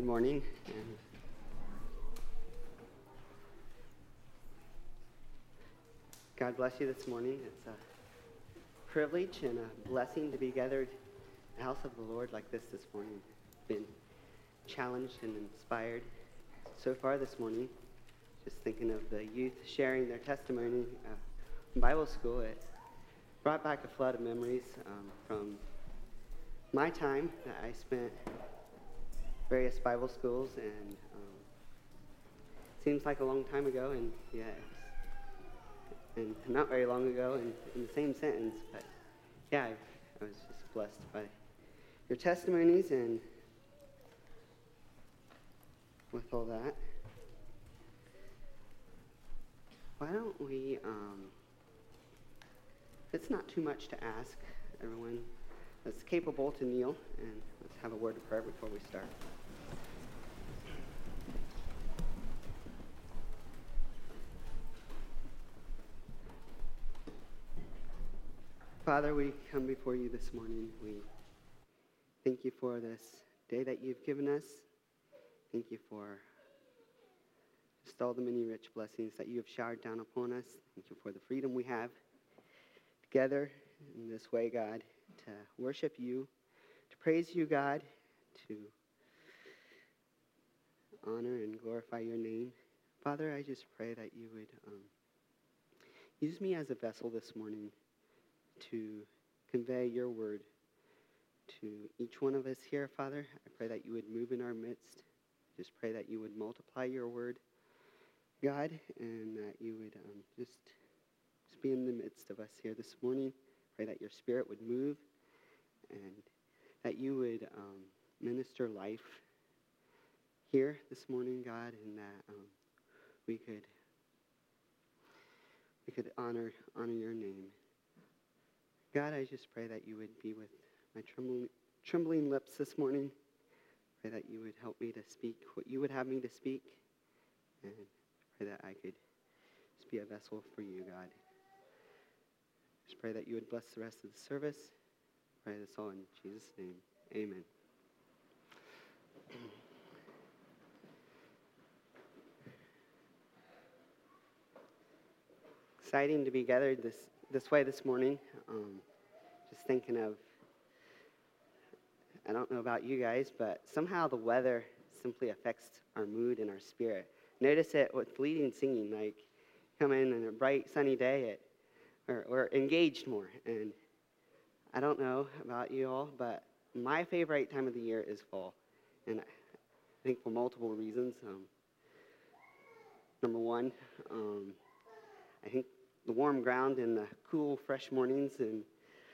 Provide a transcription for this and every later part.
Good morning. And God bless you this morning. It's a privilege and a blessing to be gathered in the house of the Lord like this morning. Been challenged and inspired so far this morning. Just thinking of the youth sharing their testimony in Bible school. It brought back a flood of memories from my time that I spent various Bible schools, and seems like a long time ago, and yeah, and not very long ago in the same sentence, but yeah, I was just blessed by your testimonies and with all that. Why don't we, it's not too much to ask everyone that's capable to kneel, and let's have a word of prayer before we start. Father, we come before you this morning. We thank you for this day that you've given us. Thank you for just all the many rich blessings that you have showered down upon us. Thank you for the freedom we have together in this way, God, to worship you, to praise you, God, to honor and glorify your name. Father, I just pray that you would use me as a vessel this morning to convey your word to each one of us here, Father. I pray that you would move in our midst. Just pray that you would multiply your word, God, and that you would just be in the midst of us here this morning. Pray that your spirit would move and that you would minister life here this morning, God, and that we could honor your name. God, I just pray that you would be with my trembling lips this morning. Pray that you would help me to speak what you would have me to speak. And pray that I could just be a vessel for you, God. Just pray that you would bless the rest of the service. Pray this all in Jesus' name. Amen. Exciting to be gathered this way this morning. Just thinking of, I don't know about you guys, but somehow the weather simply affects our mood and our spirit. Notice it with leading singing, like come in on a bright sunny day, we're engaged more. And I don't know about you all, but my favorite time of the year is fall. And I think for multiple reasons. Number one, I think the warm ground and the cool, fresh mornings and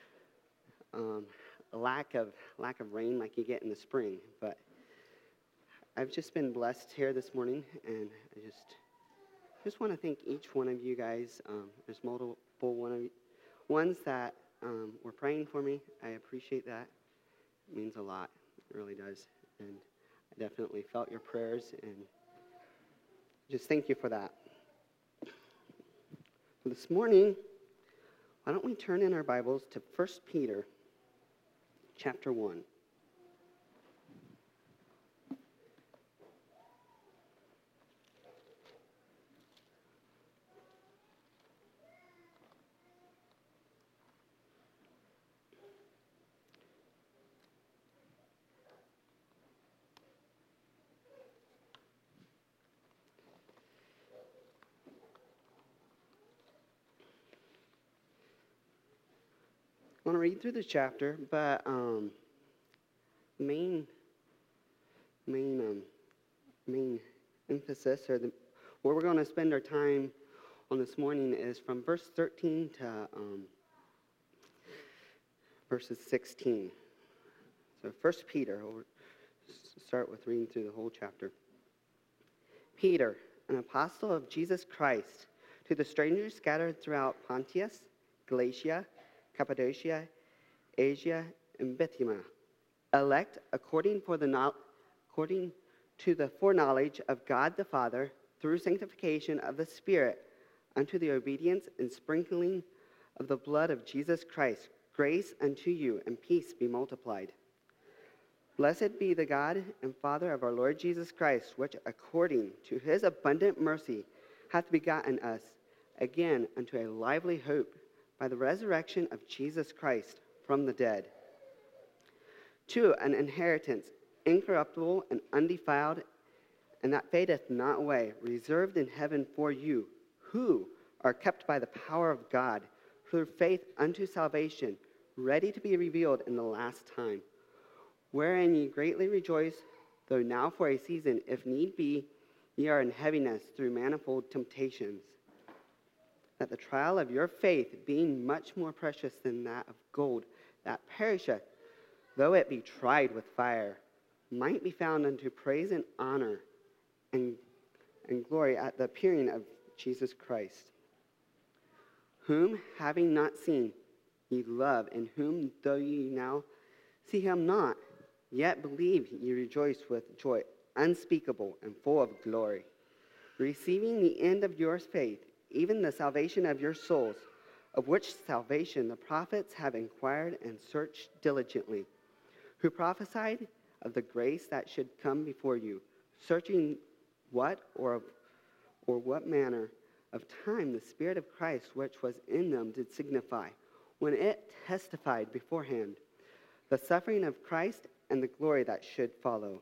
a lack of rain like you get in the spring. But I've just been blessed here this morning, and I just want to thank each one of you guys. There's multiple ones that were praying for me. I appreciate that. It means a lot. It really does. And I definitely felt your prayers, and just thank you for that. So this morning, why don't we turn in our Bibles to 1 Peter chapter 1. I want to read through the chapter, but main emphasis, or where we're going to spend our time on this morning, is from verse 13 to verses 16. So 1 Peter, we'll start with reading through the whole chapter. Peter, an apostle of Jesus Christ, to the strangers scattered throughout Pontus, Galatia, Cappadocia, Asia, and Bithynia, elect according to the foreknowledge of God the Father, through sanctification of the Spirit, unto the obedience and sprinkling of the blood of Jesus Christ, grace unto you and peace be multiplied. Blessed be the God and Father of our Lord Jesus Christ, which according to his abundant mercy hath begotten us again unto a lively hope by the resurrection of Jesus Christ from the dead, to an inheritance incorruptible and undefiled, and that fadeth not away, reserved in heaven for you, who are kept by the power of God through faith unto salvation, ready to be revealed in the last time. Wherein ye greatly rejoice, though now for a season, if need be, ye are in heaviness through manifold temptations, that the trial of your faith, being much more precious than that of gold, that perisheth, though it be tried with fire, might be found unto praise and honor and glory at the appearing of Jesus Christ, whom, having not seen, ye love, in whom, though ye now see him not, yet believe ye rejoice with joy unspeakable and full of glory, receiving the end of your faith, even the salvation of your souls, of which salvation the prophets have inquired and searched diligently, who prophesied of the grace that should come before you, searching what or what manner of time the Spirit of Christ which was in them did signify, when it testified beforehand the suffering of Christ and the glory that should follow.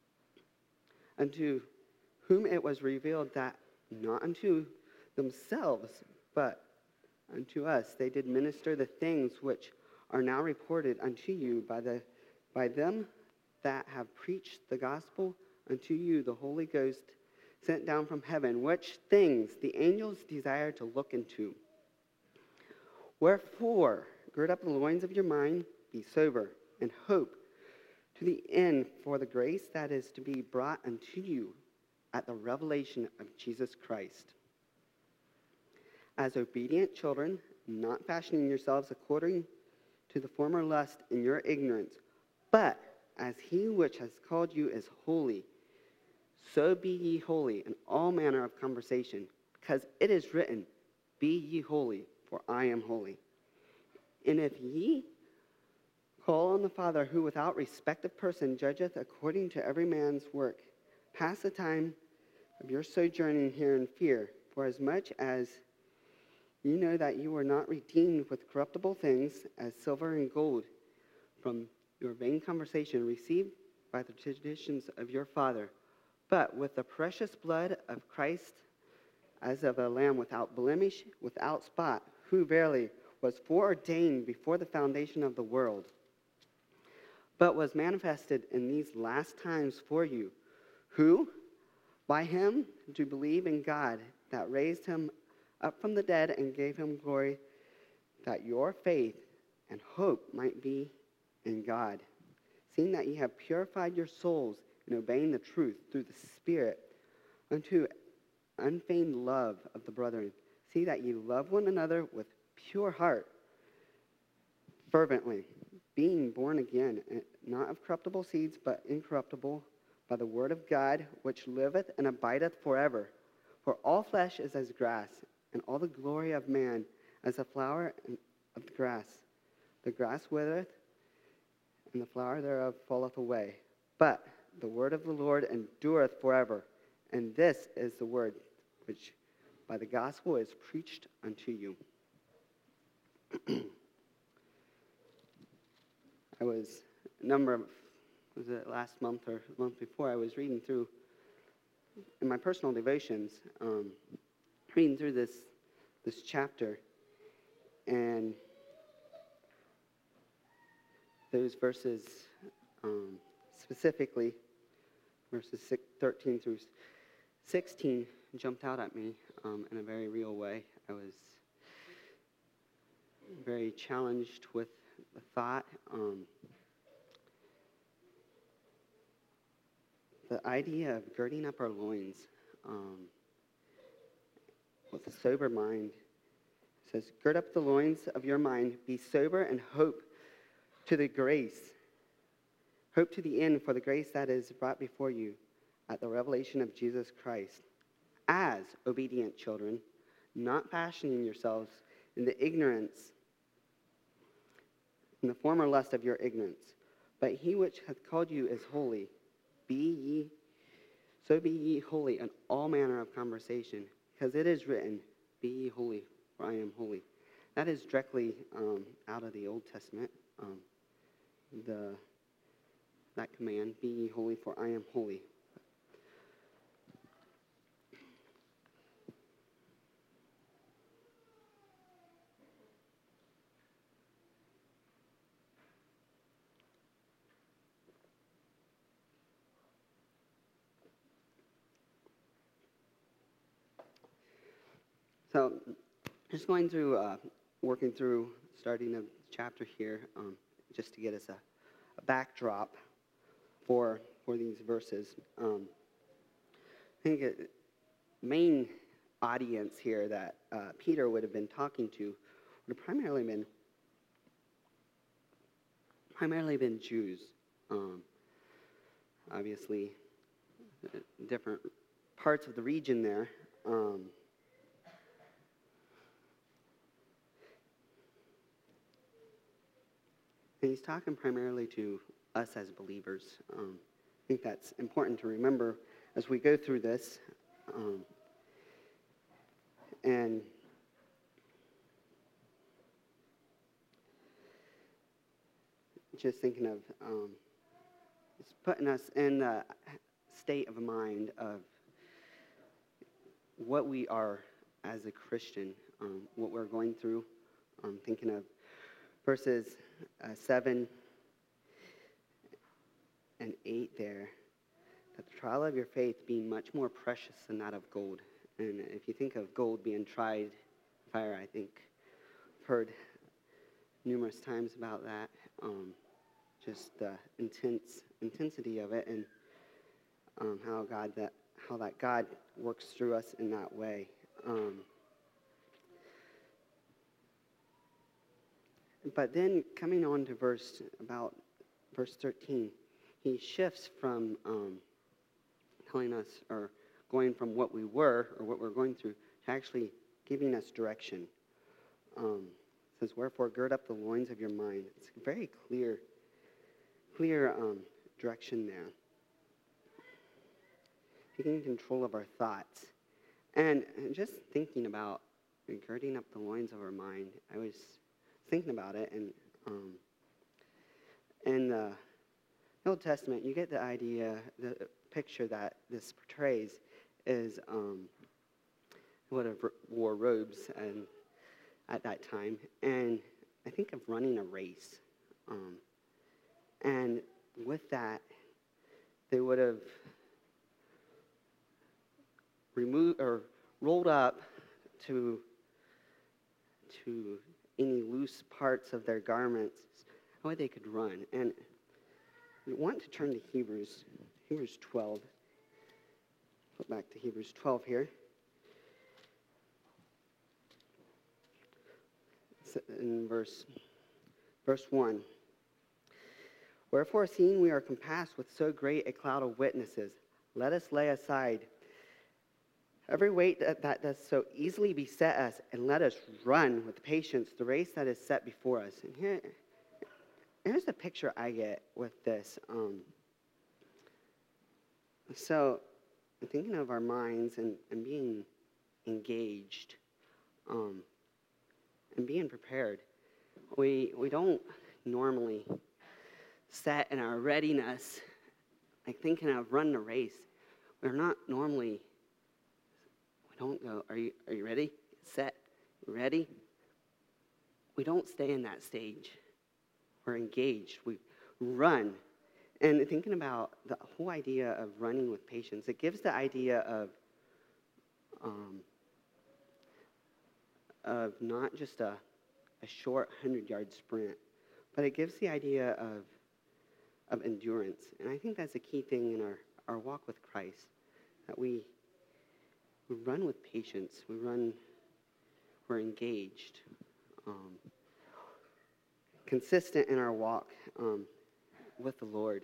Unto whom it was revealed that not unto themselves, but unto us they did minister the things which are now reported unto you by them that have preached the gospel unto you, the Holy Ghost sent down from heaven, which things the angels desire to look into. Wherefore, gird up the loins of your mind, be sober, and hope to the end for the grace that is to be brought unto you at the revelation of Jesus Christ. As obedient children, not fashioning yourselves according to the former lust in your ignorance, but as he which has called you is holy, so be ye holy in all manner of conversation, because it is written, Be ye holy, for I am holy. And if ye call on the Father, who without respect of person judgeth according to every man's work, pass the time of your sojourning here in fear, for as much as you know that you were not redeemed with corruptible things, as silver and gold, from your vain conversation received by the traditions of your father, but with the precious blood of Christ, as of a lamb without blemish, without spot, who verily was foreordained before the foundation of the world, but was manifested in these last times for you, who by him do believe in God, that raised him up from the dead and gave him glory, that your faith and hope might be in God, seeing that ye have purified your souls in obeying the truth through the Spirit unto unfeigned love of the brethren. See that ye love one another with pure heart, fervently, being born again, not of corruptible seeds, but incorruptible, by the word of God, which liveth and abideth forever. For all flesh is as grass, and all the glory of man as the flower of the grass. The grass withereth, and the flower thereof falleth away. But the word of the Lord endureth forever. And this is the word which by the gospel is preached unto you. I was last month or the month before, I was reading through, in my personal devotions, reading through this chapter, and those verses, specifically verses 13 through 16, jumped out at me in a very real way. I was very challenged with the thought. The idea of girding up our loins with a sober mind. It says, gird up the loins of your mind, be sober, and hope to the end for the grace that is brought before you at the revelation of Jesus Christ. As obedient children, not fashioning yourselves in the former lust of your ignorance, But he which hath called you is holy. Be ye holy in all manner of conversation, because it is written, Be ye holy, for I am holy. That is directly out of the Old Testament. That command, Be ye holy, for I am holy. So, just going through, working through, starting a chapter here, just to get us a backdrop for these verses. I think the main audience here that Peter would have been talking to would have primarily been Jews. Obviously, different parts of the region there. And he's talking primarily to us as believers. I think that's important to remember as we go through this. And just thinking of it's putting us in the state of mind of what we are as a Christian, what we're going through. Thinking of verses 7 and 8 there, that the trial of your faith being much more precious than that of gold. And if you think of gold being tried fire, I think I've heard numerous times about that, just the intensity of it, and how that God works through us in that way. But then coming on to verse 13, he shifts from telling us, or going from what we were, or what we're going through, to actually giving us direction. It says, wherefore gird up the loins of your mind. It's a very clear direction there. Taking control of our thoughts. And just thinking about girding up the loins of our mind, I was thinking about it, and in the Old Testament, you get the idea, the picture that this portrays is would have wore robes and at that time, and I think of running a race, and with that, they would have removed or rolled up to any loose parts of their garments, how they could run. And we want to turn to Hebrews 12. Flip back to Hebrews 12 here. In verse 1. Wherefore, seeing we are compassed with so great a cloud of witnesses, let us lay aside every weight that does so easily beset us, and let us run with patience the race that is set before us. And here's the picture I get with this. So, thinking of our minds and being engaged, and being prepared, we don't normally set in our readiness, like thinking of running a race. We're not normally. Don't go, are you ready? Set, ready? We don't stay in that stage. We're engaged. We run. And thinking about the whole idea of running with patience, it gives the idea of not just a short 100-yard sprint, but it gives the idea of endurance. And I think that's a key thing in our walk with Christ, that we run with patience. We're engaged, consistent in our walk with the Lord,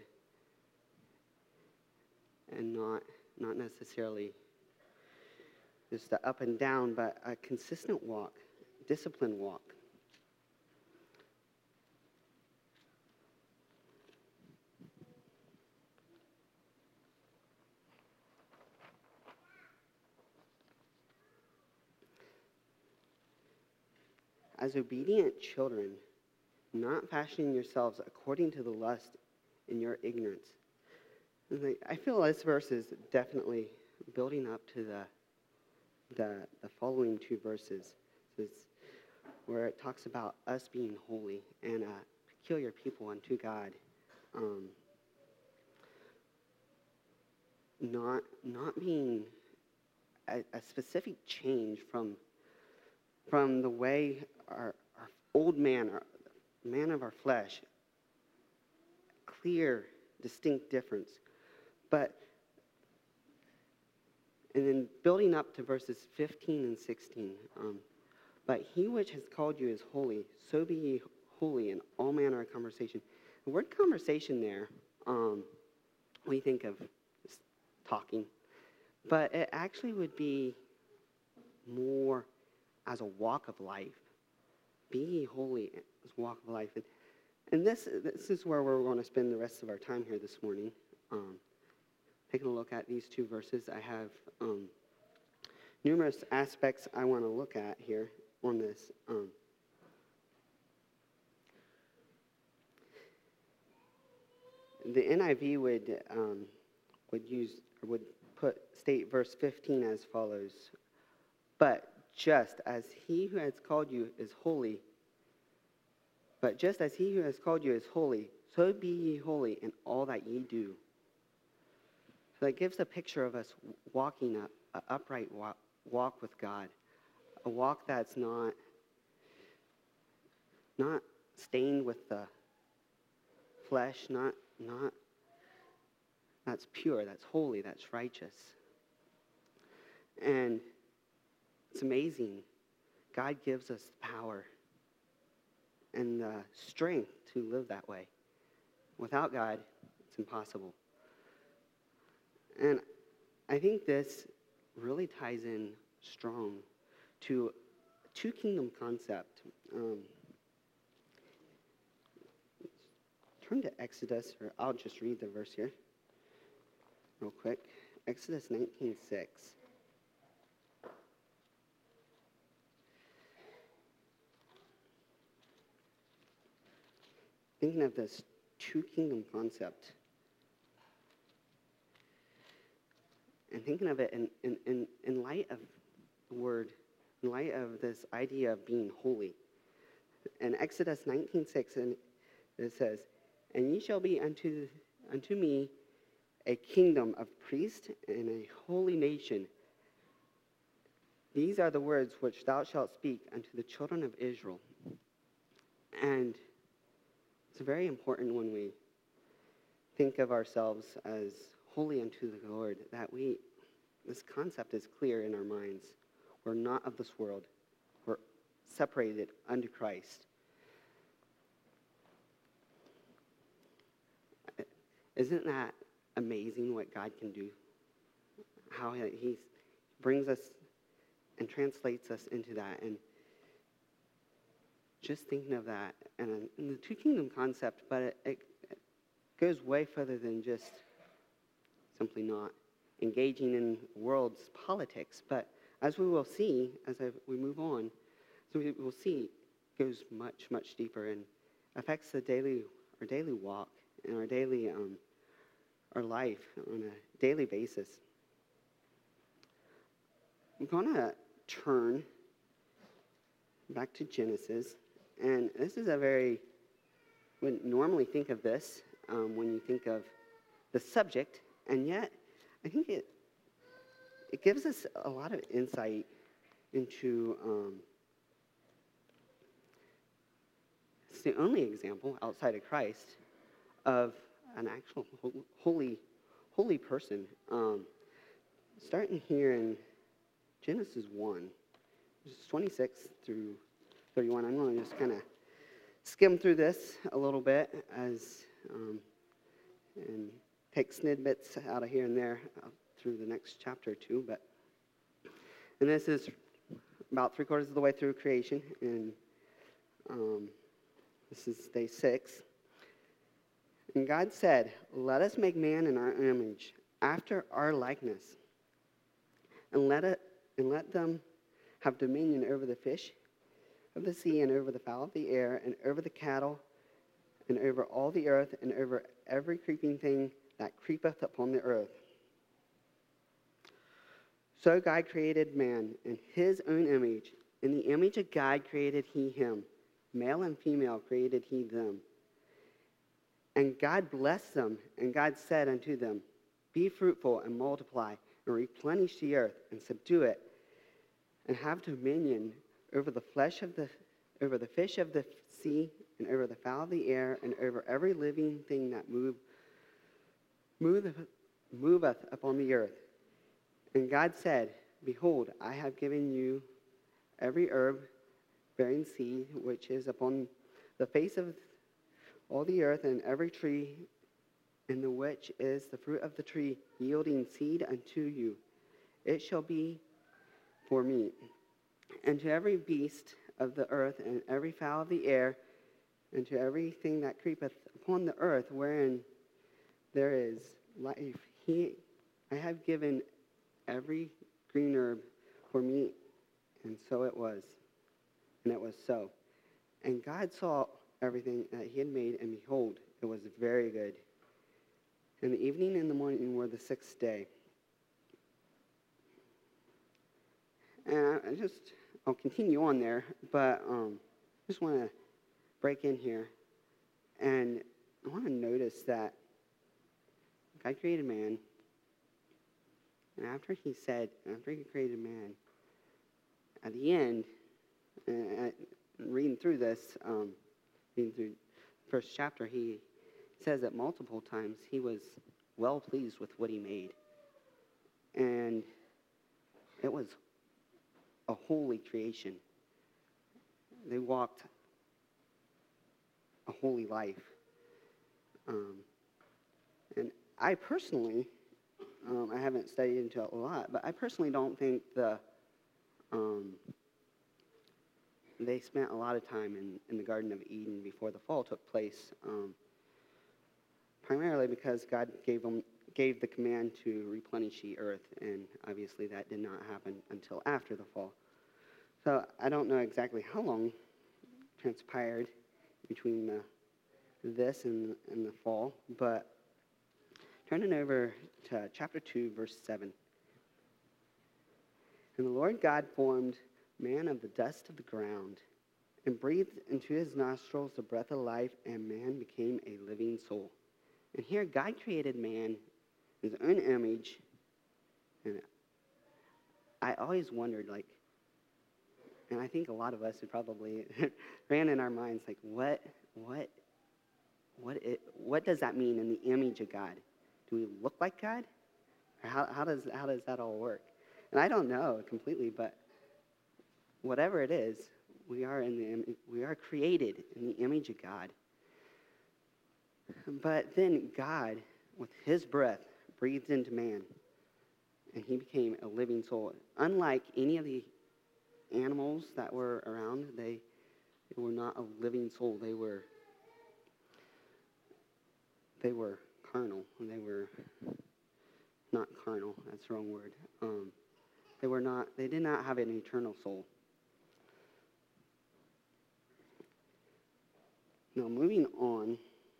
and not necessarily just the up and down, but a consistent walk, disciplined walk. as obedient children, not fashioning yourselves according to the lust in your ignorance. I feel this verse is definitely building up to the following two verses. It's where it talks about us being holy and a peculiar people unto God. Not being a specific change from the way our old man, our man of our flesh, clear, distinct difference. And then building up to verses 15 and 16. But he which has called you is holy, so be ye holy in all manner of conversation. The word conversation there, we think of talking, but it actually would be more as a walk of life. Be ye holy as a walk of life. And this is where we're going to spend the rest of our time here this morning. Taking a look at these two verses. I have numerous aspects I want to look at here on this. The NIV would state verse 15 as follows: But just as he who has called you is holy, so be ye holy in all that ye do. So that gives a picture of us walking an upright walk with God, a walk that's not stained with the flesh, that's pure, that's holy, that's righteous. And it's amazing. God gives us power and the strength to live that way. Without God, it's impossible. And I think this really ties in strong to two kingdom concept. Turn to Exodus, or I'll just read the verse here real quick. Exodus 19:6. Thinking of this two kingdom concept, and thinking of it in light of the word, in light of this idea of being holy. In Exodus 19:6, and it says, And ye shall be unto me a kingdom of priests and a holy nation. These are the words which thou shalt speak unto the children of Israel. And it's very important when we think of ourselves as holy unto the Lord, that this concept is clear in our minds. We're not of this world. We're separated unto Christ. Isn't that amazing what God can do? How he brings us and translates us into that. And just thinking of that, and the two kingdom concept, but it goes way further than just simply not engaging in world's politics. But as we will see, we move on, so we will see, it goes much, much deeper and affects our daily walk and our daily our life on a daily basis. I'm going to turn back to Genesis, and this is wouldn't normally think of this when you think of the subject, and yet I think it gives us a lot of insight into it's the only example outside of Christ of an actual holy person. Starting here in Genesis 1, verses 26 through 31. I'm going to just kind of skim through this a little bit and take snippets out of here and there through the next chapter or two. And this is about 3/4 of the way through creation, and this is day 6. And God said, Let us make man in our image, after our likeness, and let them have dominion over the fish of the sea, and over the fowl of the air, and over the cattle, and over all the earth, and over every creeping thing that creepeth upon the earth. So God created man in his own image. In the image of God created he him. Male and female created he them. And God blessed them, and God said unto them, Be fruitful and multiply, and replenish the earth, and subdue it, and have dominion over the fish of the sea, and over the fowl of the air, and over every living thing that moveth upon the earth. And God said, Behold, I have given you every herb bearing seed which is upon the face of all the earth, and every tree in the which is the fruit of the tree yielding seed unto you. It shall be for meat. And to every beast of the earth, and every fowl of the air, and to everything that creepeth upon the earth, wherein there is life, I have given every green herb for meat. And so it was. And it was so. And God saw everything that he had made, and behold, it was very good. And the evening and the morning were the sixth day. And I'll continue on there, but I just want to break in here. And I want to notice that God created man. And after he created man, at the end, reading through this, reading through the first chapter, he says that multiple times he was well pleased with what he made. And it was a holy creation. They walked a holy life. And I personally, I haven't studied into it a lot, but I personally don't think they spent a lot of time in the Garden of Eden before the fall took place, primarily because God gave the command to replenish the earth, and obviously that did not happen until after the fall. So I don't know exactly how long transpired between this and the fall, but turning over to chapter 2, verse 7. And the Lord God formed man of the dust of the ground, and breathed into his nostrils the breath of life, and man became a living soul. And here God created man in his own image, and I always wondered, and I think a lot of us who probably ran in our minds, what does that mean in the image of God? Do we look like God? Or how does that all work? And I don't know completely, but whatever it is, we are created in the image of God. But then God, with his breath, breathed into man, and he became a living soul. Unlike any of the animals that were around, they were not a living soul. They were carnal. They were not carnal. That's the wrong word. They did not have an eternal soul. Now, moving on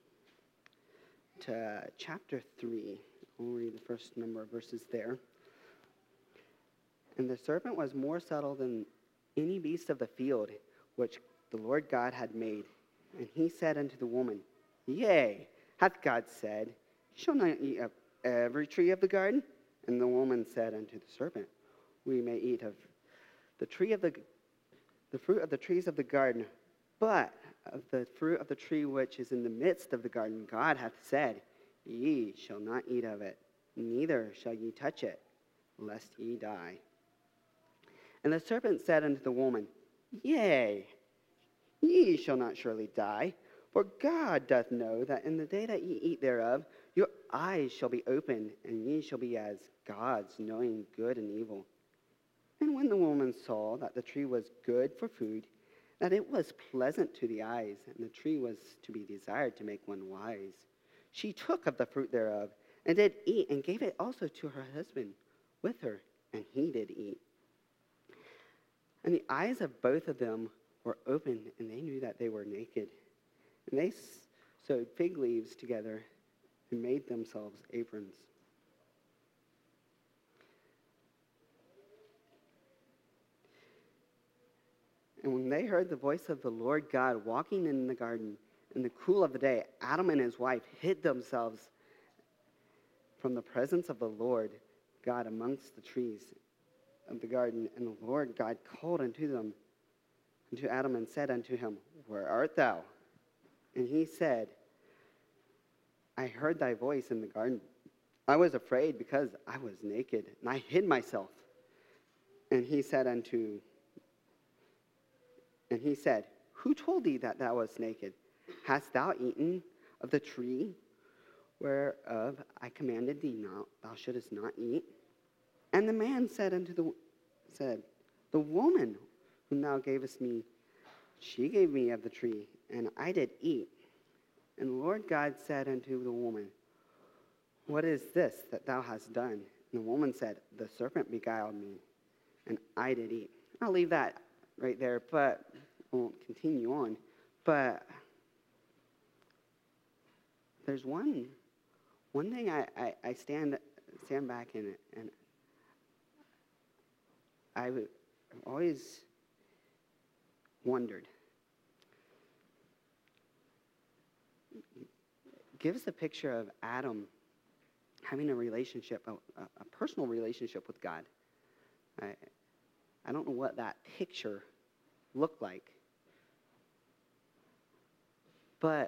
to chapter 3. I'll read the first number of verses there. And the serpent was more subtle than any beast of the field which the Lord God had made. And he said unto the woman, Yea, hath God said, You shall not eat of every tree of the garden? And the woman said unto the serpent, We may eat of the fruit of the trees of the garden, but of the fruit of the tree which is in the midst of the garden, God hath said, Ye shall not eat of it, neither shall ye touch it, lest ye die. And the serpent said unto the woman, Yea, ye shall not surely die, for God doth know that in the day that ye eat thereof, your eyes shall be opened, and ye shall be as gods, knowing good and evil. And when the woman saw that the tree was good for food, that it was pleasant to the eyes, and the tree was to be desired to make one wise, she took of the fruit thereof, and did eat, and gave it also to her husband with her, and he did eat. And the eyes of both of them were opened, and they knew that they were naked. And they sewed fig leaves together and made themselves aprons. And when they heard the voice of the Lord God walking in the garden in the cool of the day, Adam and his wife hid themselves from the presence of the Lord God amongst the trees of the garden. And the Lord God called unto Adam, and said unto him, Where art thou? And he said, I heard thy voice in the garden. I was afraid because I was naked, and I hid myself. And he said, Who told thee that thou wast naked? Hast thou eaten of the tree whereof I commanded thee not, thou shouldest not eat? And the man said, The woman whom thou gavest me, she gave me of the tree, and I did eat. And the Lord God said unto the woman, What is this that thou hast done? And the woman said, The serpent beguiled me, and I did eat. I'll leave that right there, but I won't continue on. But there's one thing I stand back in, and I've always wondered. Give us a picture of Adam having a relationship, a personal relationship with God. I don't know what that picture looked like. But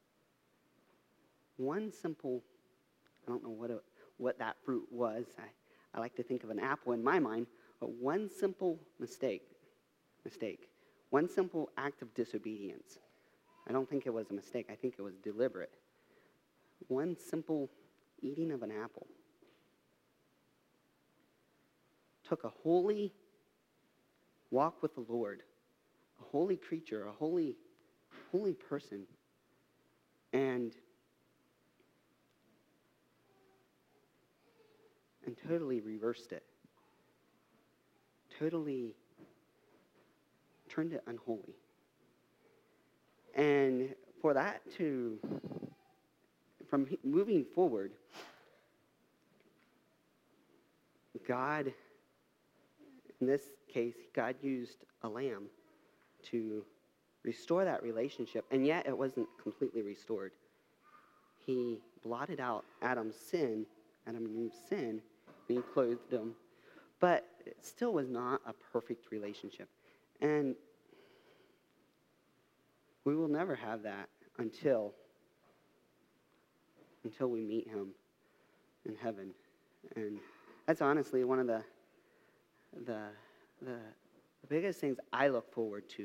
one simple, I don't know what that fruit was. I like to think of an apple in my mind, but one simple mistake, one simple act of disobedience. I don't think it was a mistake. I think it was deliberate. One simple eating of an apple took a holy walk with the Lord, a holy creature, a holy person, and totally reversed it. Totally turned it unholy. And for that from moving forward, God, in this case, God used a lamb to restore that relationship, and yet it wasn't completely restored. He blotted out Adam and Eve's sin, and he clothed them, but it still was not a perfect relationship. And we will never have that until we meet him in heaven. And that's honestly one of the biggest things I look forward to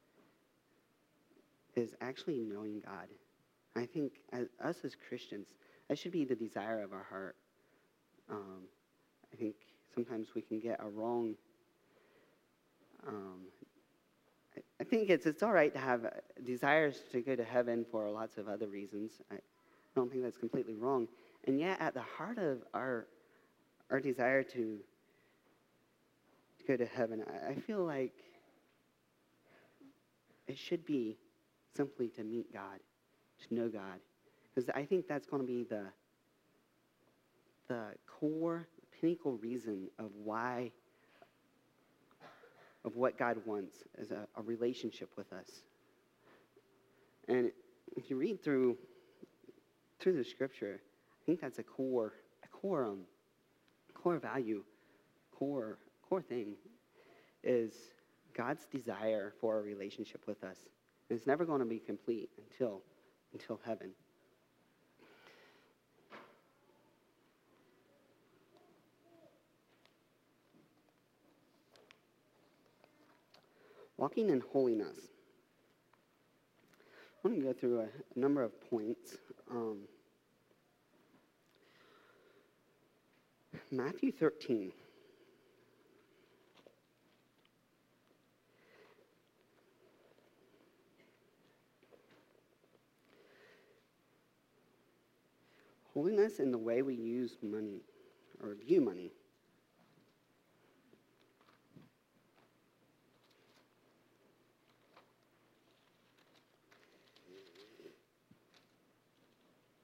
is actually knowing God. I think us as Christians, that should be the desire of our heart. I think sometimes we can get a wrong. I think it's all right to have desires to go to heaven for lots of other reasons. I don't think that's completely wrong. And yet, at the heart of our desire to go to heaven, I feel like it should be simply to meet God, to know God. Because I think that's going to be the core, pinnacle reason of what God wants is a relationship with us. And if you read through the scripture, I think that's a core value, core thing is God's desire for a relationship with us. And it's never going to be complete until heaven. Walking in holiness. I'm going to go through a number of points. Matthew 13. Holiness in the way we use money or view money.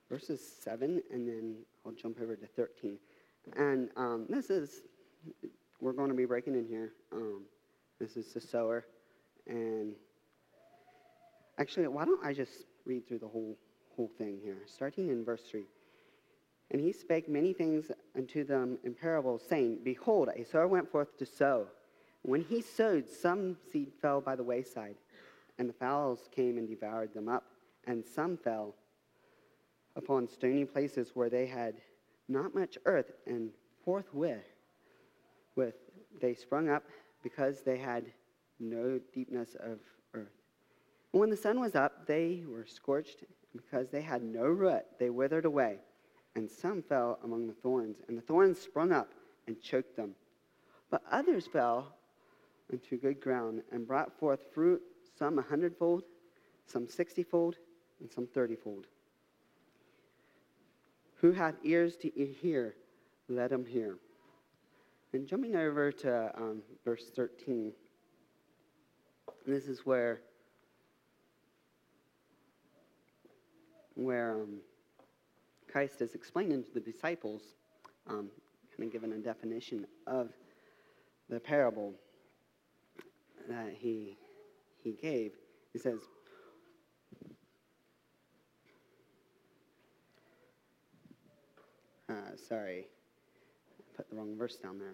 verses 7, and then I'll jump over to 13. And we're going to be breaking in here. This is the sower. And actually, why don't I just read through the whole thing here, starting in verse 3. And he spake many things unto them in parables, saying, Behold, a sower went forth to sow. When he sowed, some seed fell by the wayside, and the fowls came and devoured them up. And some fell upon stony places where they had not much earth, and forthwith they sprung up, because they had no deepness of earth. And when the sun was up, they were scorched, because they had no root, they withered away. And some fell among the thorns, and the thorns sprung up and choked them. But others fell into good ground, and brought forth fruit, some 100-fold, some 60-fold, and some 30-fold. Who hath ears to hear, let him hear. And jumping over to verse 13, this is where Christ is explaining to the disciples, kind of giving a definition of the parable that he gave. He says, sorry, I put the wrong verse down there.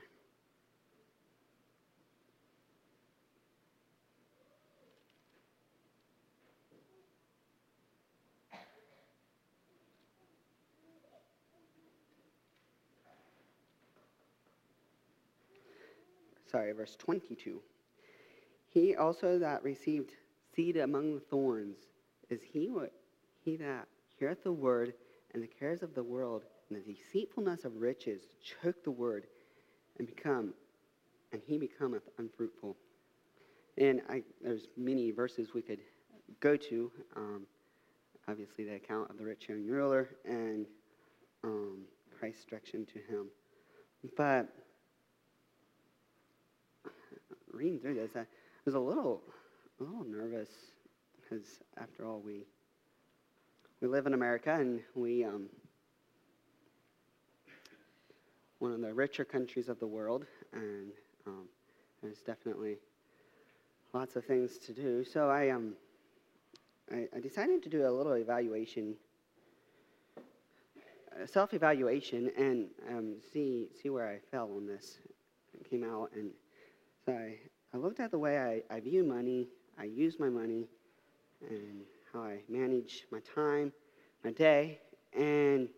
Verse 22. He also that received seed among the thorns is he that heareth the word, and the cares of the world and the deceitfulness of riches choke the word, and he becometh unfruitful. And there's many verses we could go to. Obviously, the account of the rich young ruler and Christ's direction to him. But reading through this, I was a little nervous, because after all, we live in America, and we one of the richer countries of the world, and there's definitely lots of things to do. So I decided to do a little self-evaluation, and see where I fell on this. It came out, and so I looked at the way I view money, I use my money, and how I manage my time, my day, and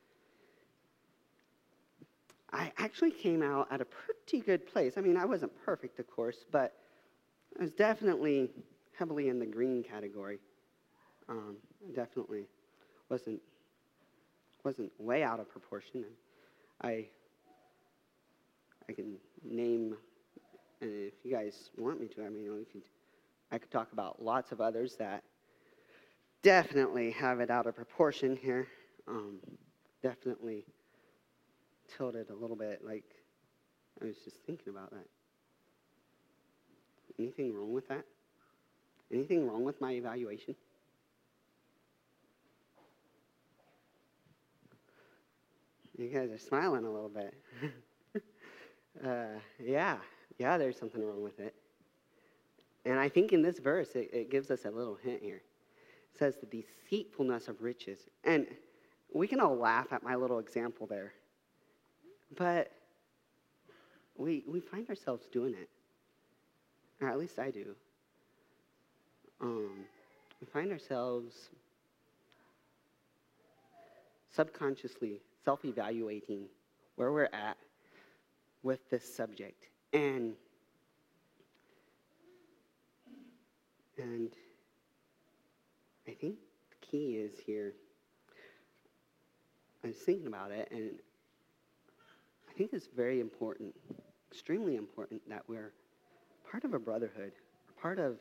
I actually came out at a pretty good place. I mean, I wasn't perfect, of course, but I was definitely heavily in the green category. Definitely wasn't way out of proportion. I can name, and if you guys want me to, I mean, I could talk about lots of others that definitely have it out of proportion here. Definitely tilted a little bit. Like, I was just thinking about that. Anything wrong with that? Anything wrong with my evaluation? You guys are smiling a little bit. Yeah, there's something wrong with it. And I think in this verse, it gives us a little hint here. It says the deceitfulness of riches. And we can all laugh at my little example there. But we find ourselves doing it. Or at least I do. We find ourselves subconsciously self-evaluating where we're at with this subject. And I think the key is here, I was thinking about it, and I think it's very important, extremely important, that we're part of a brotherhood, part of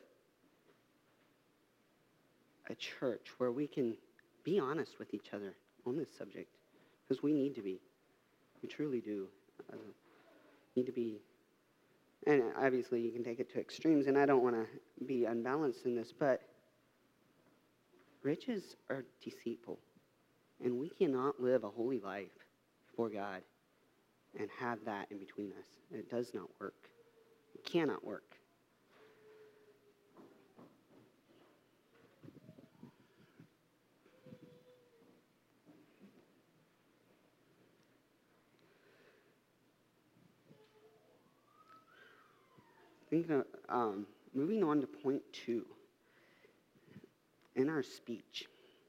a church where we can be honest with each other on this subject, because we need to be. We truly do. Need to be. And obviously you can take it to extremes, and I don't want to be unbalanced in this, but riches are deceitful. And we cannot live a holy life before God and have that in between us. It does not work. It cannot work. Moving on to point 2. In our speech.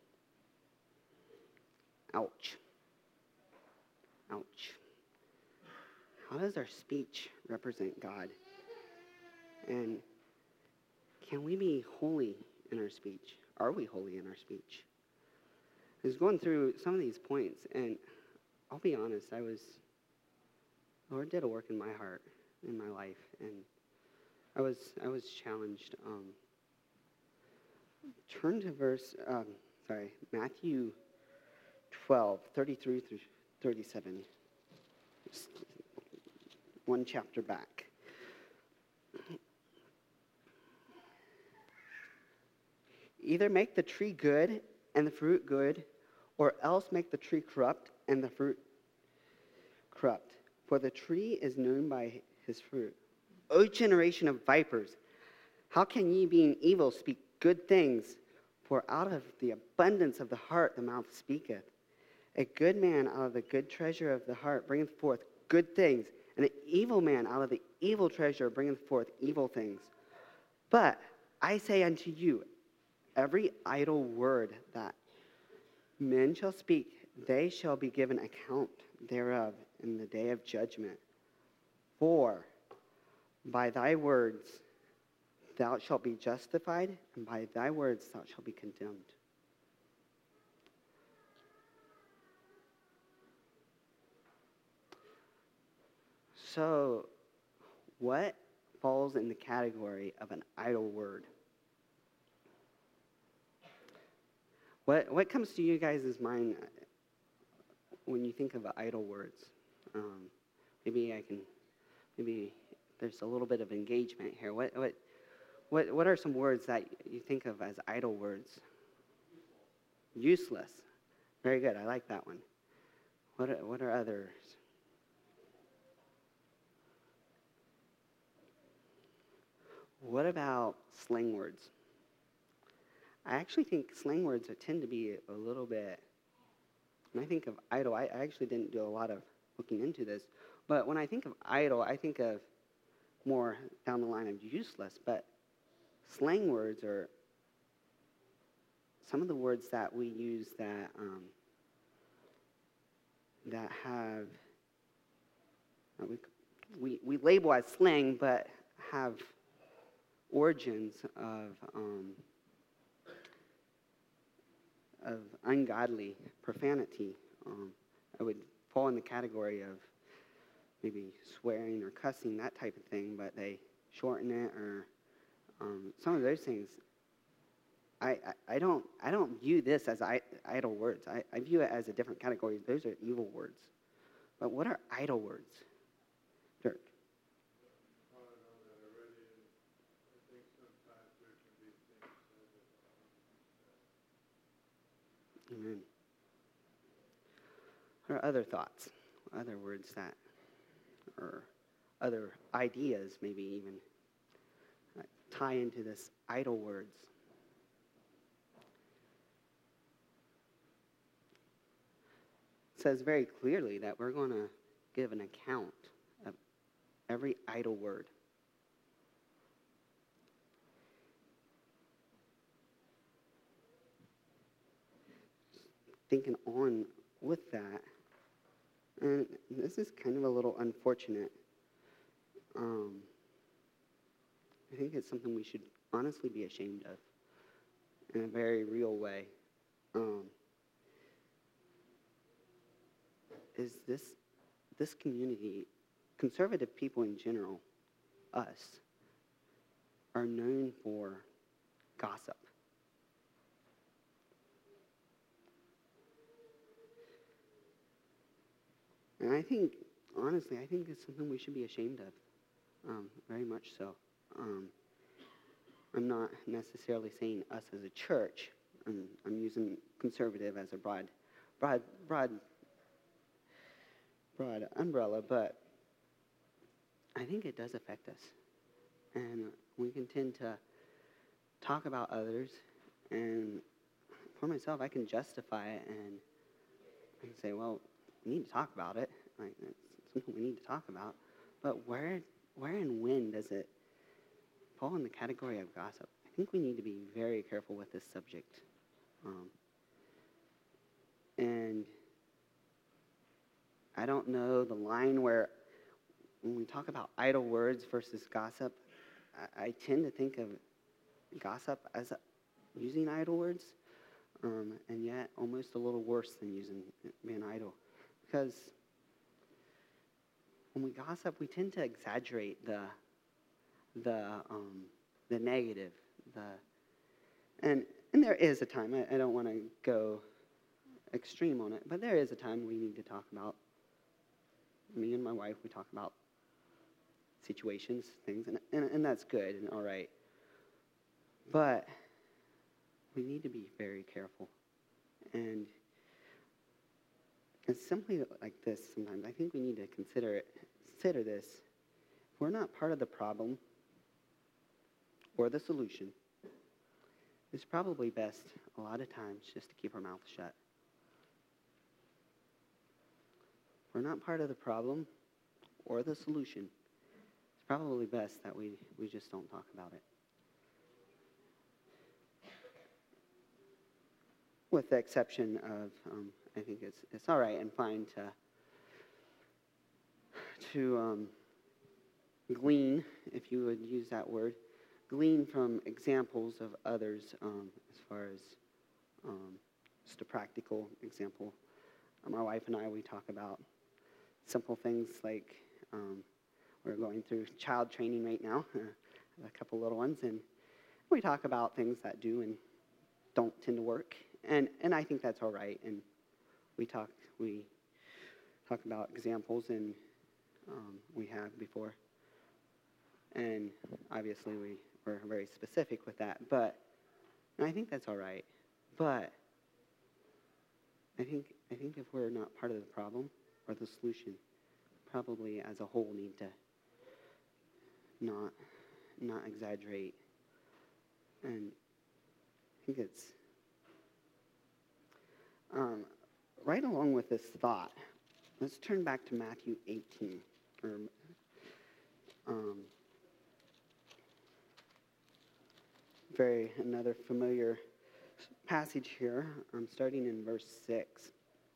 Ouch. Ouch. How does our speech represent God? And can we be holy in our speech? Are we holy in our speech? I was going through some of these points, and I'll be honest, the Lord did a work in my heart, in my life, and I was challenged. Turn to Matthew 12, 33 through 37. Just one chapter back. Either make the tree good and the fruit good, or else make the tree corrupt and the fruit corrupt. For the tree is known by his fruit. O generation of vipers, how can ye, being evil, speak good things? For out of the abundance of the heart the mouth speaketh. A good man out of the good treasure of the heart bringeth forth good things, and an evil man out of the evil treasure bringeth forth evil things. But I say unto you, every idle word that men shall speak, they shall be given account thereof in the day of judgment. For by thy words thou shalt be justified, and by thy words thou shalt be condemned. So, what falls in the category of an idle word? What comes to you guys' mind when you think of idle words? Maybe there's a little bit of engagement here. What are some words that you think of as idle words? Useless. Very good. I like that one. What are others? What about slang words? I actually think slang words tend to be a little bit, when I think of idle, I actually didn't do a lot of looking into this, but when I think of idle, I think of more down the line of useless, but slang words are some of the words that we use that have, we label as slang, but have origins of ungodly profanity. I would fall in the category of maybe swearing or cussing, that type of thing, but they shorten it, or some of those things. I don't view this as idle words. I view it as a different category. Those are evil words. But what are idle words? Dirk. Amen. What are other thoughts? Other words that, or other ideas maybe even, tie into this idle words? It says very clearly that we're going to give an account of every idle word. Thinking on with that, and this is kind of a little unfortunate. I think it's something we should honestly be ashamed of in a very real way. Is this community, conservative people in general, us, are known for gossip. And I think, honestly, it's something we should be ashamed of, very much so. I'm not necessarily saying us as a church. I'm using conservative as a broad broad, broad, broad umbrella, but I think it does affect us. And we can tend to talk about others, and for myself, I can justify it, and I can say, well, we need to talk about it. Like, it's something we need to talk about. But where and when does it fall in the category of gossip? I think we need to be very careful with this subject. And I don't know the line where, when we talk about idle words versus gossip, I tend to think of gossip as using idle words, and yet almost a little worse than being idle. Because when we gossip, we tend to exaggerate the negative, and there is a time, I don't want to go extreme on it, but there is a time we need to talk about, me and my wife, we talk about situations, things, and that's good and all right. But we need to be very careful. And it's simply like this sometimes. I think we need to consider this. If we're not part of the problem or the solution, it's probably best a lot of times just to keep our mouth shut. If we're not part of the problem or the solution, it's probably best that we just don't talk about it. With the exception of, I think it's all right and fine to glean, if you would use that word, glean from examples of others, as far as just a practical example. My wife and I, we talk about simple things like we're going through child training right now, a couple little ones, and we talk about things that do and don't tend to work, and I think that's all right. And we talk about examples, and we have before, and obviously we're very specific with that. But and I think that's all right. But I think if we're not part of the problem or the solution, probably as a whole need to not exaggerate. And I think it's right along with this thought. Let's turn back to Matthew 18, or another familiar passage here. I'm starting in verse 6.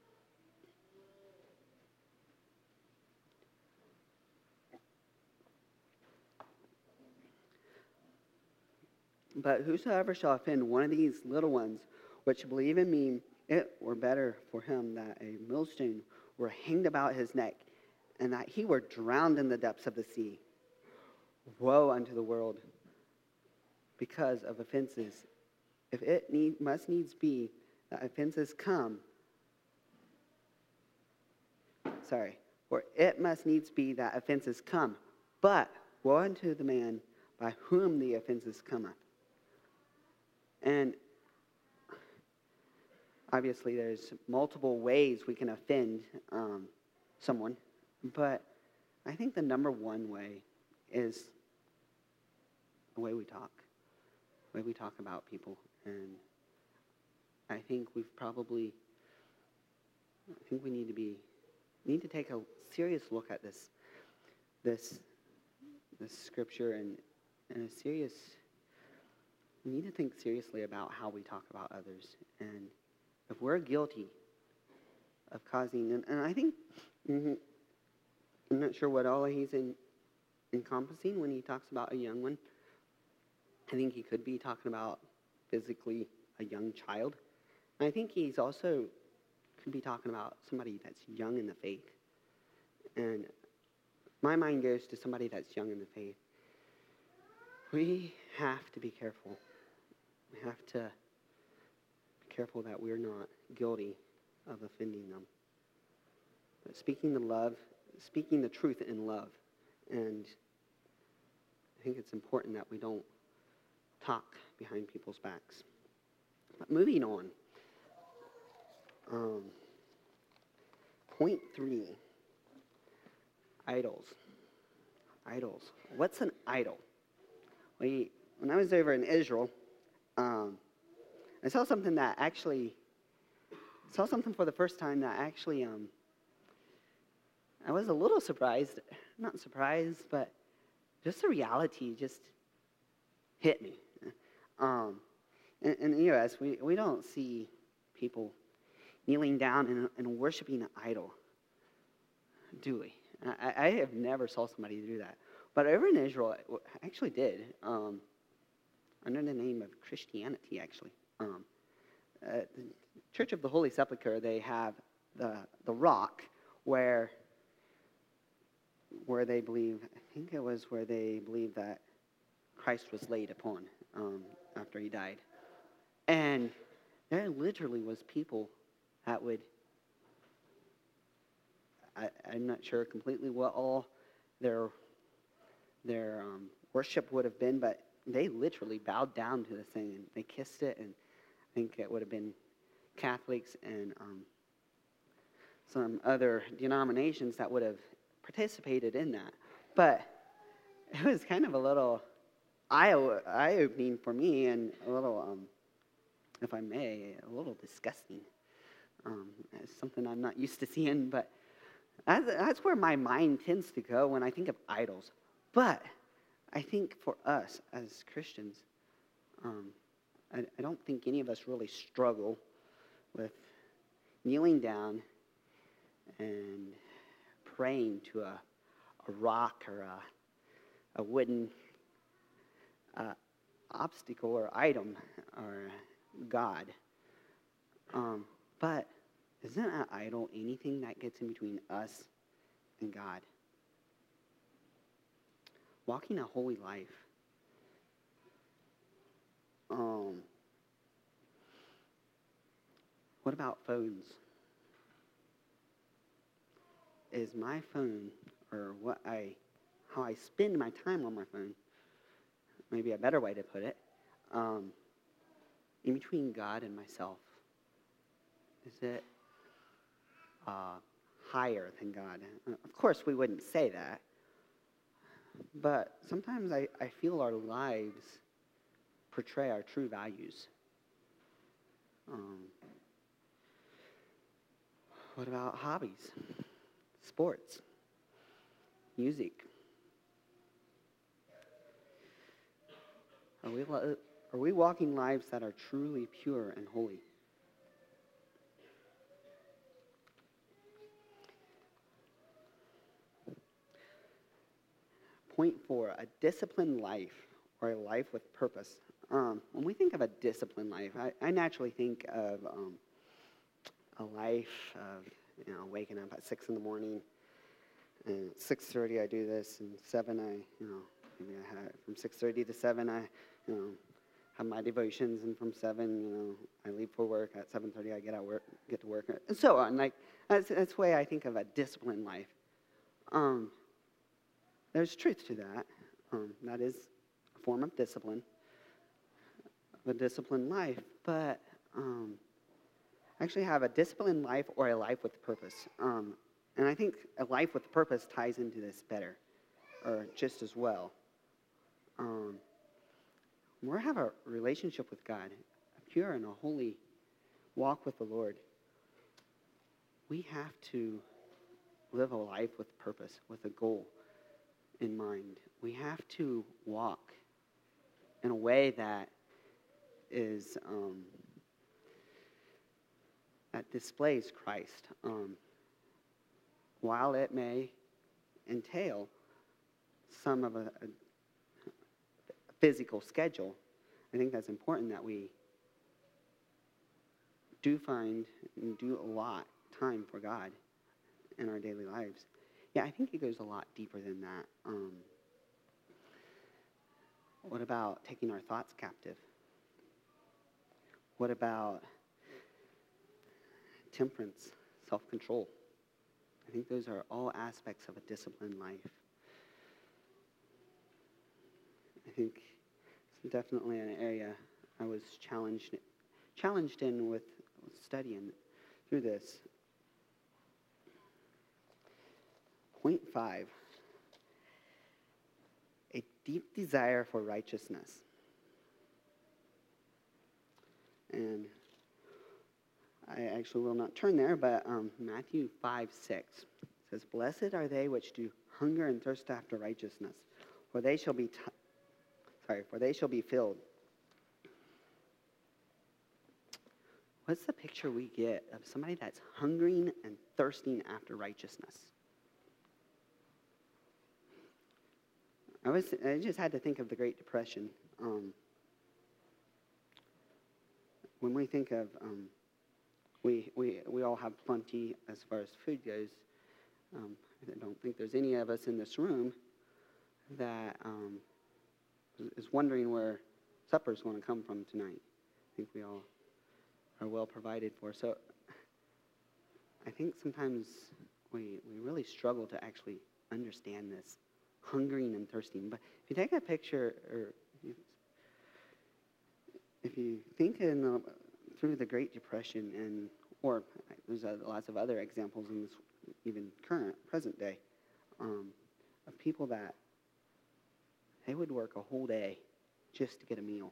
But whosoever shall offend one of these little ones which believe in me, it were better for him that a millstone were hanged about his neck, and that he were drowned in the depths of the sea. Woe unto the world because of offenses. If it must needs be that offenses come, or it must needs be that offenses come, but woe unto the man by whom the offenses cometh. And obviously there's multiple ways we can offend someone, but I think the number one way is the way we talk about people. And I think we need to take a serious look at this scripture, and we need to think seriously about how we talk about others. And if we're guilty of causing, and I think, I'm not sure what all he's encompassing when he talks about a young one. I think he could be talking about physically a young child. And I think he's also could be talking about somebody that's young in the faith. And my mind goes to somebody that's young in the faith. We have to be careful. We have to be careful that we're not guilty of offending them. But speaking the truth in love. And I think it's important that we don't talk behind people's backs. But moving on. Point 3, idols. Idols. What's an idol? When I was over in Israel, I saw something for the first time that actually, I was a little surprised. Not surprised, but just the reality just hit me. In the U.S., we don't see people kneeling down and worshiping an idol, do we? I have never saw somebody do that. But over in Israel, I actually did, under the name of Christianity, actually. The Church of the Holy Sepulchre, they have the rock where they believe, I think it was where they believe that Christ was laid upon after he died. And there literally was people that would, I'm not sure completely what all their worship would have been, but they literally bowed down to the thing and they kissed it, and I think it would have been Catholics and some other denominations that would have participated in that. But it was kind of a little eye-opening for me, and a little, if I may, a little disgusting. It's something I'm not used to seeing, but that's where my mind tends to go when I think of idols. But I think for us as Christians, I don't think any of us really struggle with kneeling down and praying to a rock or a wooden obstacle or item or God. But isn't an idol anything that gets in between us and God? Walking a holy life. What about phones? Is my phone, or how I spend my time on my phone, maybe a better way to put it, in between God and myself? Is it higher than God? Of course, we wouldn't say that. But sometimes I feel our lives portray our true values. What about hobbies, sports, music? Are we walking lives that are truly pure and holy? Point 4, a disciplined life, or a life with purpose. When we think of a disciplined life, I naturally think of a life of waking up at 6 in the morning, and at 6:30 I do this, and 7 maybe I have from 6:30 to 7 I have my devotions, and from 7 I leave for work. At 7:30 I get to work, and so on. Like that's the way I think of a disciplined life. There's truth to that. That is a form of discipline, of a disciplined life. But actually have a disciplined life or a life with purpose. And I think a life with purpose ties into this better, or just as well. We have a relationship with God, a pure and a holy walk with the Lord. We have to live a life with purpose, with a goal in mind. We have to walk in a way that is that displays Christ. While it may entail some of a physical schedule, I think that's important that we do find and do a lot time for God in our daily lives. Yeah, I think it goes a lot deeper than that. What about taking our thoughts captive? What about temperance, self-control? I think those are all aspects of a disciplined life. I think it's definitely an area I was challenged in with studying through this. Point 5, a deep desire for righteousness. And I actually will not turn there, but Matthew 5:6 says, "Blessed are they which do hunger and thirst after righteousness, for they shall be filled." What's the picture we get of somebody that's hungering and thirsting after righteousness? I just had to think of the Great Depression. When we think of, we all have plenty as far as food goes. I don't think there's any of us in this room that is wondering where supper's going to come from tonight. I think we all are well provided for. So I think sometimes we really struggle to actually understand this hungering and thirsting. But if you take a picture, or if you think through the Great Depression, or there's lots of other examples in this, even present day, of people that they would work a whole day just to get a meal.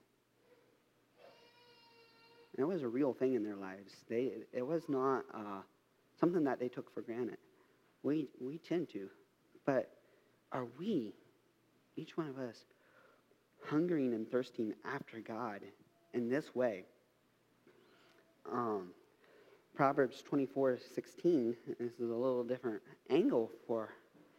And it was a real thing in their lives. It was not something that they took for granted. We tend to. But are we, each one of us, hungering and thirsting after God in this way? Proverbs 24:16, this is a little different angle for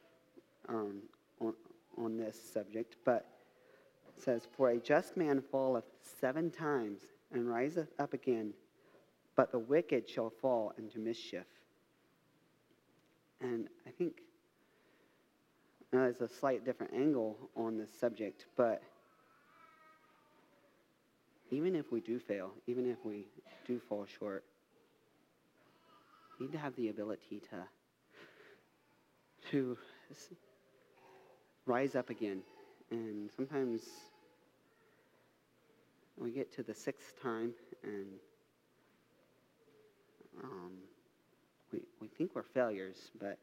on this subject, but it says, "For a just man falleth 7 times and riseth up again, but the wicked shall fall into mischief." And I think there's a slight different angle on this subject, but even if we do fail, even if we do fall short, we need to have the ability to rise up again. And sometimes we get to the 6th time and we think we're failures, but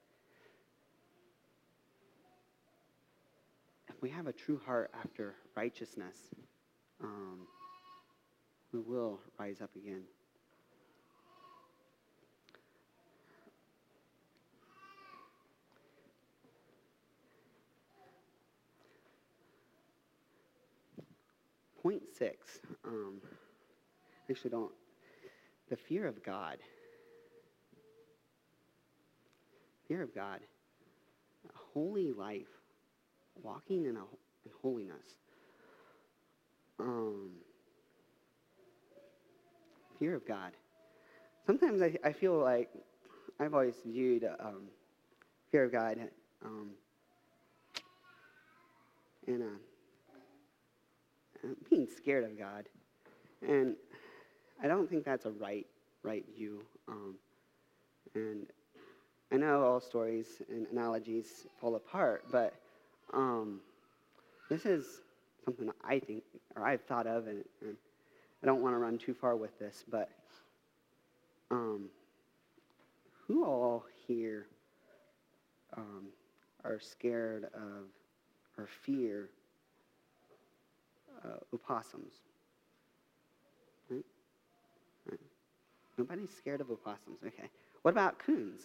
if we have a true heart after righteousness, we will rise up again. Point 6, the fear of God. Fear of God. A holy life, walking in holiness. Fear of God. Sometimes I feel like I've always viewed fear of God in being scared of God, and I don't think that's a right view. And I know all stories and analogies fall apart, but this is something I think, or I've thought of, and I don't want to run too far with this, but who all here are scared of or fear opossums? Right? Nobody's scared of opossums. Okay. What about coons?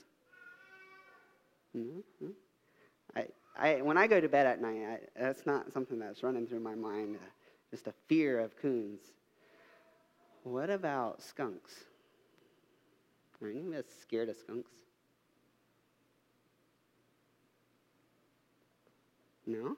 Mm-hmm. When I go to bed at night, that's not something that's running through my mind, just a fear of coons. What about skunks? Are any of us scared of skunks? No?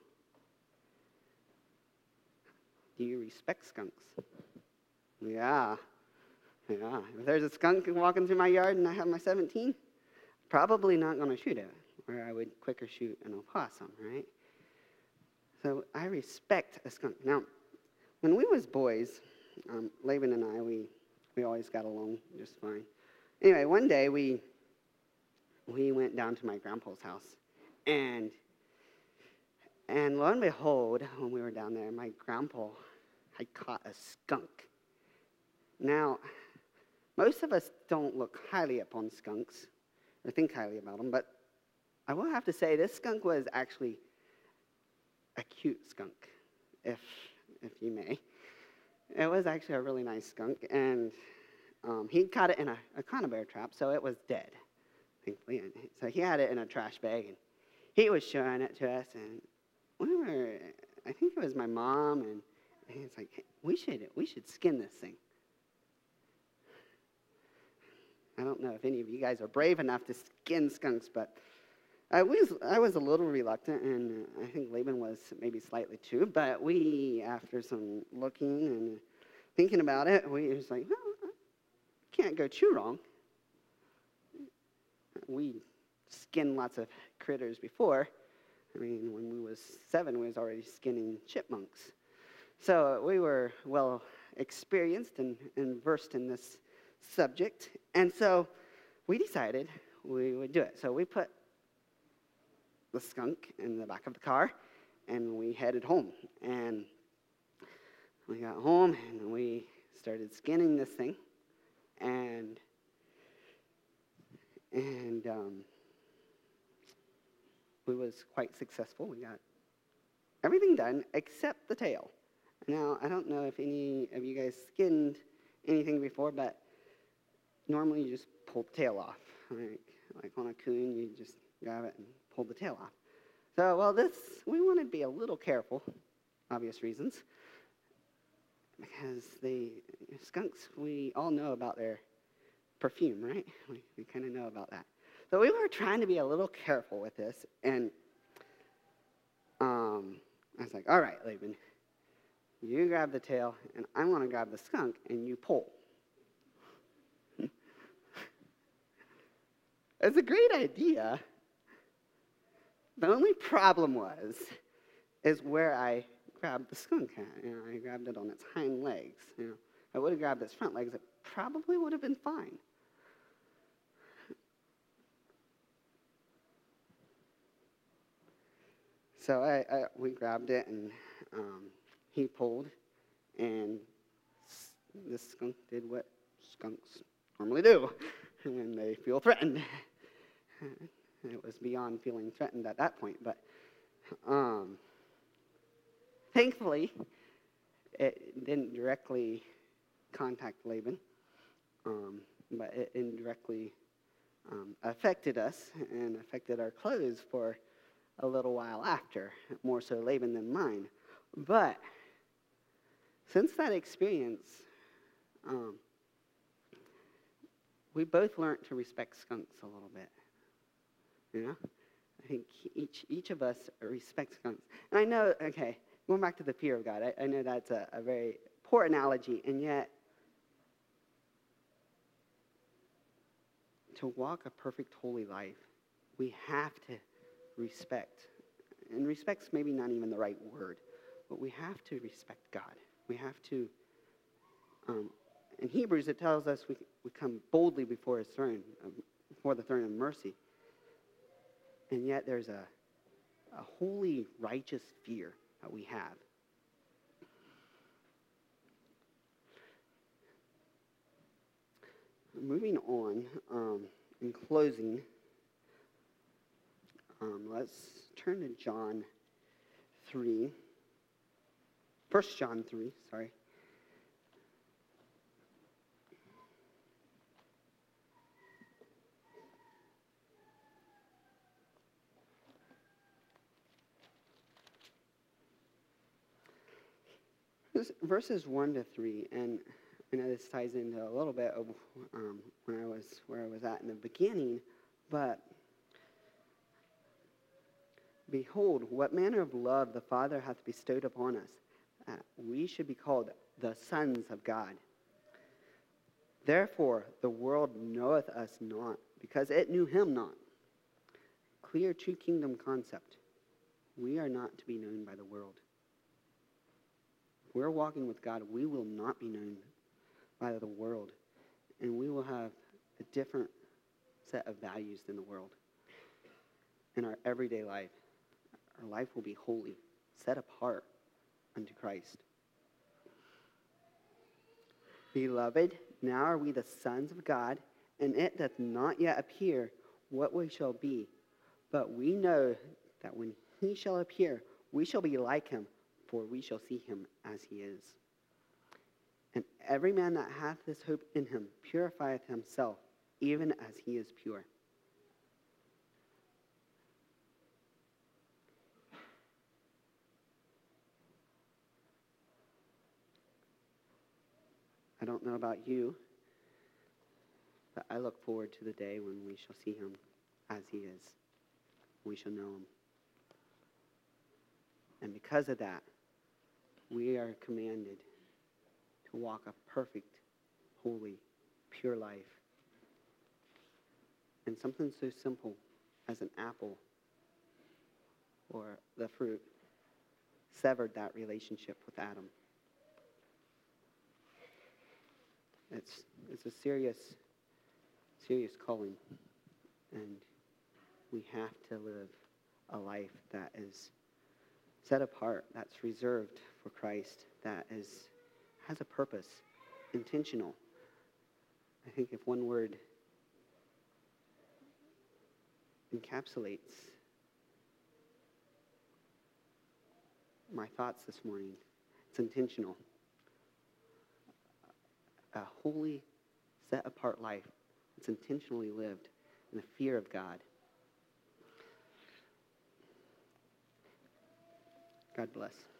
Do you respect skunks? Yeah. If there's a skunk walking through my yard and I have my 17, probably not going to shoot it, or I would quicker shoot an opossum, right? So I respect a skunk. Now, when we was boys, Laban and I, we always got along just fine. Anyway, one day we went down to my grandpa's house, and lo and behold, when we were down there, my grandpa had caught a skunk. Now, most of us don't look highly upon skunks or think highly about them, but I will have to say this skunk was actually a cute skunk, if you may. It was actually a really nice skunk, and he caught it in a conibear trap, so it was dead, thankfully. And so he had it in a trash bag, and he was showing it to us, and I think it was my mom, and he's like, hey, we should skin this thing. I don't know if any of you guys are brave enough to skin skunks, but I was a little reluctant, and I think Laban was maybe slightly too, but we, after some looking and thinking about it, we was like, well, can't go too wrong. We skinned lots of critters before. I mean, when we was 7, we was already skinning chipmunks. So we were well experienced and versed in this subject, and so we decided we would do it. So we put the skunk in the back of the car, and we headed home. And we got home, and we started skinning this thing, and we was quite successful. We got everything done except the tail. Now, I don't know if any of you guys skinned anything before, but normally you just pull the tail off. Like on a coon, you just grab it and pull the tail off. So, well, we want to be a little careful, obvious reasons, because the skunks, we all know about their perfume, right? We kind of know about that. So we were trying to be a little careful with this, and I was like, all right, Laban, you grab the tail, and I want to grab the skunk, and you pull. It's a great idea. The only problem is where I grabbed the skunk at. I grabbed it on its hind legs. If I would have grabbed its front legs, it probably would have been fine. So we grabbed it, and he pulled, and this skunk did what skunks normally do when they feel threatened. It was beyond feeling threatened at that point, but thankfully, it didn't directly contact Laban, but it indirectly affected us and affected our clothes for a little while after, more so Laban than mine. But since that experience, we both learned to respect skunks a little bit. I think each of us respects skunks. And I know, okay, going back to the fear of God, I know that's a very poor analogy, and yet to walk a perfect, holy life, we have to respect. And respect's maybe not even the right word, but we have to respect God. We have to, in Hebrews it tells us we come boldly before his throne, before the throne of mercy. And yet there's a holy, righteous fear that we have. Moving on, in closing, let's turn to John 3. 1 John 3, sorry. Verses 1 to 3, and I know this ties into a little bit of where I was at in the beginning, but behold, what manner of love the Father hath bestowed upon us, that we should be called the sons of God. Therefore the world knoweth us not, because it knew him not. Clear two-kingdom concept. We are not to be known by the world. If we're walking with God, we will not be known by the world, and we will have a different set of values than the world. In our everyday life, our life will be holy, set apart unto Christ. Beloved, now are we the sons of God, and it doth not yet appear what we shall be. But we know that when he shall appear, we shall be like him, for we shall see him as he is. And every man that hath this hope in him purifieth himself, even as he is pure. I don't know about you, but I look forward to the day when we shall see him as he is. We shall know him. And because of that, we are commanded to walk a perfect, holy, pure life. And something so simple as an apple or the fruit severed that relationship with Adam. It's a serious calling, and we have to live a life that is set apart, that's reserved for Christ, that has a purpose, intentional. I think if one word encapsulates my thoughts this morning, it's intentional. A holy, set-apart life that's intentionally lived in the fear of God. God bless.